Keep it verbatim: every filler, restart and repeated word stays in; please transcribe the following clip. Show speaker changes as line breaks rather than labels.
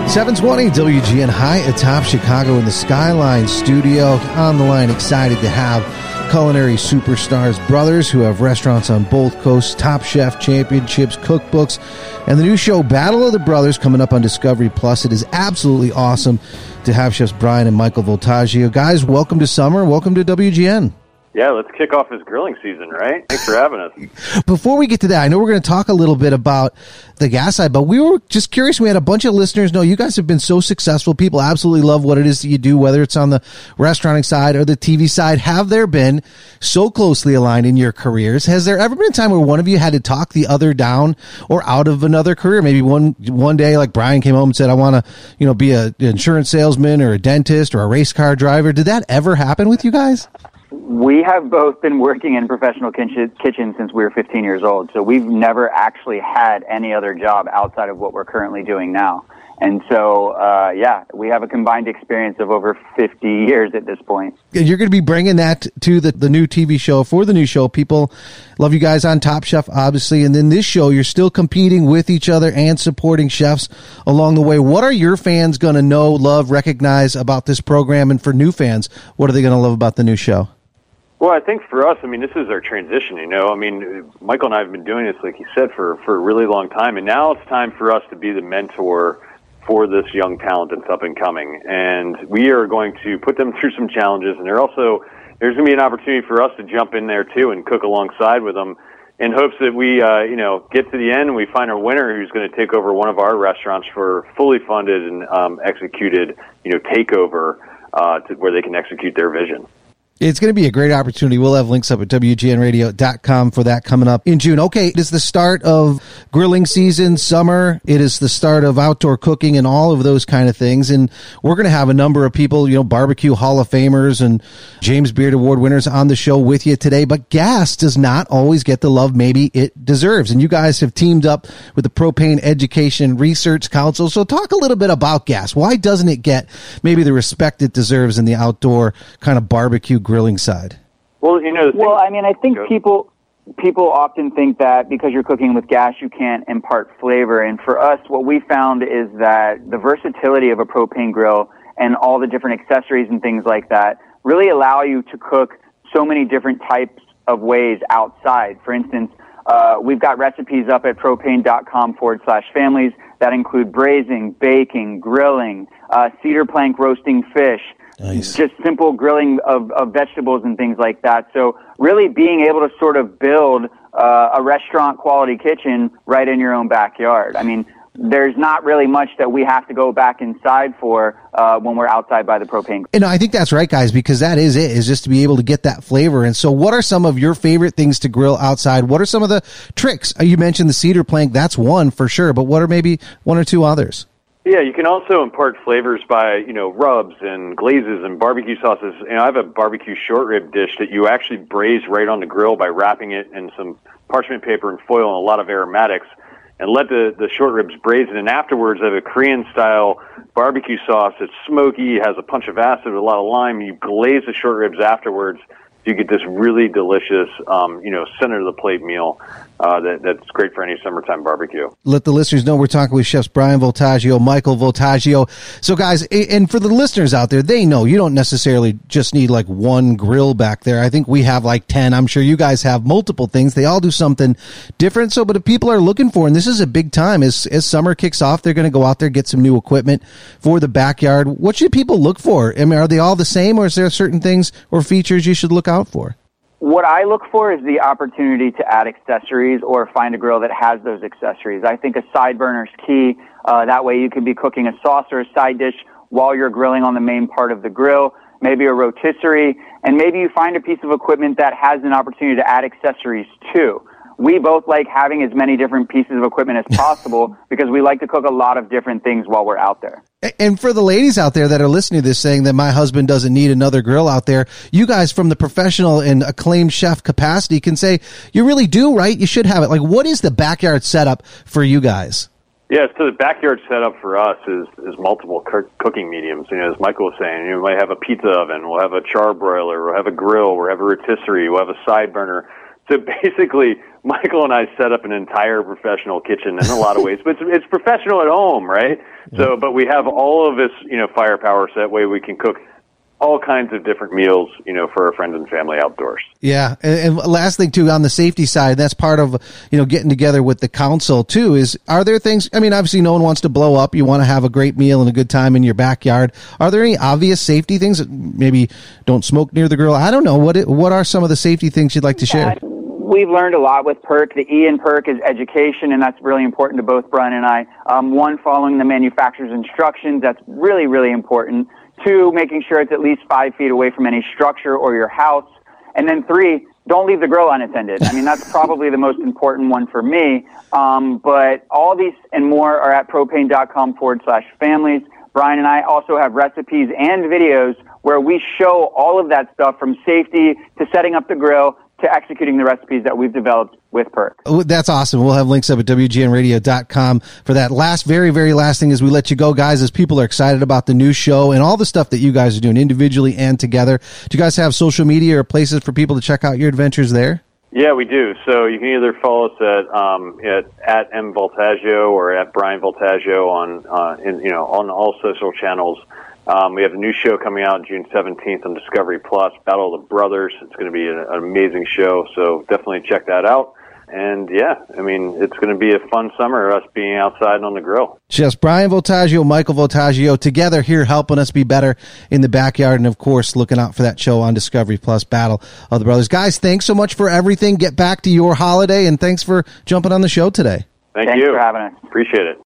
seven twenty W G N high atop Chicago in the Skyline studio. On the line, excited to have culinary superstars, brothers who have restaurants on both coasts, Top Chef championships, cookbooks, and the new show Battle of the Brothers coming up on Discovery Plus. It is absolutely awesome to have chefs Brian and Michael Voltaggio. Guys, welcome to summer. Welcome to W G N.
Yeah, let's kick off this grilling season, right? Thanks for having us.
Before we get to that, I know we're going to talk a little bit about the gas side, but we were just curious. We had a bunch of listeners know you guys have been so successful. People absolutely love what it is that you do, whether it's on the restauranting side or the T V side. Have there been so closely aligned in your careers? Has there ever been a time where one of you had to talk the other down or out of another career? Maybe one one day, like Brian came home and said, I want to, you know, be a, an insurance salesman or a dentist or a race car driver. Did that ever happen with you guys?
We have both been working in professional kitchen, kitchen since we were fifteen years old, so we've never actually had any other job outside of what we're currently doing now. And so, uh, yeah, we have a combined experience of over fifty years at this point.
You're going to be bringing that to the, the new T V show. For the new show, people love you guys on Top Chef, obviously. And then this show, you're still competing with each other and supporting chefs along the way. What are your fans going to know, love, recognize about this program? And for new fans, what are they going to love about the new show?
Well, I think for us, I mean, this is our transition, you know. I mean, Michael and I have been doing this, like he said, for, for a really long time. And now it's time for us to be the mentor for this young talent that's up and coming. And we are going to put them through some challenges. And there also, there's going to be an opportunity for us to jump in there, too, and cook alongside with them in hopes that we, uh, you know, get to the end and we find our winner who's going to take over one of our restaurants for fully funded and um, executed, you know, takeover uh, to where they can execute their vision.
It's going to be a great opportunity. We'll have links up at W G N radio dot com for that coming up in June. Okay, it is the start of grilling season, summer. It is the start of outdoor cooking and all of those kind of things. And we're going to have a number of people, you know, barbecue Hall of Famers and James Beard Award winners on the show with you today. But gas does not always get the love maybe it deserves. And you guys have teamed up with the Propane Education Research Council. So talk a little bit about gas. Why doesn't it get maybe the respect it deserves in the outdoor kind of barbecue grilling side?
Well, you know,
well, I mean, I think people people often think that because you're cooking with gas, you can't impart flavor. And for us, what we found is that the versatility of a propane grill and all the different accessories and things like that really allow you to cook so many different types of ways outside. For instance, uh, we've got recipes up at propane.com forward slash families that include braising, baking, grilling, uh, cedar plank roasting fish,
nice.
Just simple grilling of, of vegetables and things like that. So really being able to sort of build uh, a restaurant quality kitchen right in your own backyard. I mean, there's not really much that we have to go back inside for uh, when we're outside by the propane.
And I think that's right, guys, because that is it, is just to be able to get that flavor. And so what are some of your favorite things to grill outside? What are some of the tricks? You mentioned the cedar plank. That's one for sure. But what are maybe one or two others?
Yeah, you can also impart flavors by, you know, rubs and glazes and barbecue sauces. You know, I have a barbecue short rib dish that you actually braise right on the grill by wrapping it in some parchment paper and foil and a lot of aromatics and let the, the short ribs braise. And afterwards, I have a Korean-style barbecue sauce that's smoky, has a punch of acid with a lot of lime. You glaze the short ribs afterwards. You get this really delicious, um, you know, center-of-the-plate meal uh, that, that's great for any summertime barbecue.
Let the listeners know we're talking with chefs Brian Voltaggio, Michael Voltaggio. So, guys, and for the listeners out there, they know you don't necessarily just need, like, one grill back there. I think we have, like, ten. I'm sure you guys have multiple things. They all do something different. So, but if people are looking for, and this is a big time, as, as summer kicks off, they're going to go out there, get some new equipment for the backyard. What should people look for? I mean, are they all the same, or is there certain things or features you should look out for?
What I look for is the opportunity to add accessories or find a grill that has those accessories. I think a side burner is key. Uh, that way you can be cooking a sauce or a side dish while you're grilling on the main part of the grill, maybe a rotisserie, and maybe you find a piece of equipment that has an opportunity to add accessories too. We both like having as many different pieces of equipment as possible because we like to cook a lot of different things while we're out there.
And for the ladies out there that are listening to this saying that my husband doesn't need another grill out there, you guys from the professional and acclaimed chef capacity can say, you really do, right? You should have it. Like, what is the backyard setup for you guys?
Yeah, so the backyard setup for us is, is multiple cook, cooking mediums. You know, as Michael was saying, you might have a pizza oven, we'll have a charbroiler, we'll have a grill, we'll have a rotisserie, we'll have a side burner. So basically, Michael and I set up an entire professional kitchen in a lot of ways, but it's, it's professional at home, right? So, but we have all of this, you know, firepower, so that way we can cook all kinds of different meals, you know, for our friends and family outdoors.
Yeah. And, and last thing too, on the safety side, that's part of, you know, getting together with the council too, is are there things, I mean, obviously no one wants to blow up. You want to have a great meal and a good time in your backyard. Are there any obvious safety things that maybe don't smoke near the grill? I don't know. What, it, what are some of the safety things you'd like to share?
Uh, we've learned a lot with PERC. The E in PERC is education, and that's really important to both Brian and I. Um, one, following the manufacturer's instructions. That's really, really important. Two, making sure it's at least five feet away from any structure or your house. And then three, don't leave the grill unattended. I mean, that's probably the most important one for me. Um, but all these and more are at propane.com forward slash families. Brian and I also have recipes and videos where we show all of that stuff, from safety to setting up the grill to executing the recipes that we've developed with PERC.
Oh, that's awesome. We'll have links up at W G N radio dot com for that. Last, very, very last thing as we let you go, guys, as people are excited about the new show and all the stuff that you guys are doing individually and together. Do you guys have social media or places for people to check out your adventures there?
Yeah, we do. So you can either follow us at um, at, at M Voltaggio or at Brian Voltaggio on uh, in, you know on all social channels. Um, we have a new show coming out June seventeenth on Discovery Plus, Battle of the Brothers. It's going to be an, an amazing show, so definitely check that out. And yeah, I mean, it's going to be a fun summer, us being outside on the grill.
Just Brian Voltaggio, Michael Voltaggio, together here helping us be better in the backyard, and of course, looking out for that show on Discovery Plus, Battle of the Brothers. Guys, thanks so much for everything. Get back to your holiday, and thanks for jumping on the show today.
Thank
Thanks
you.
for having us.
Appreciate it.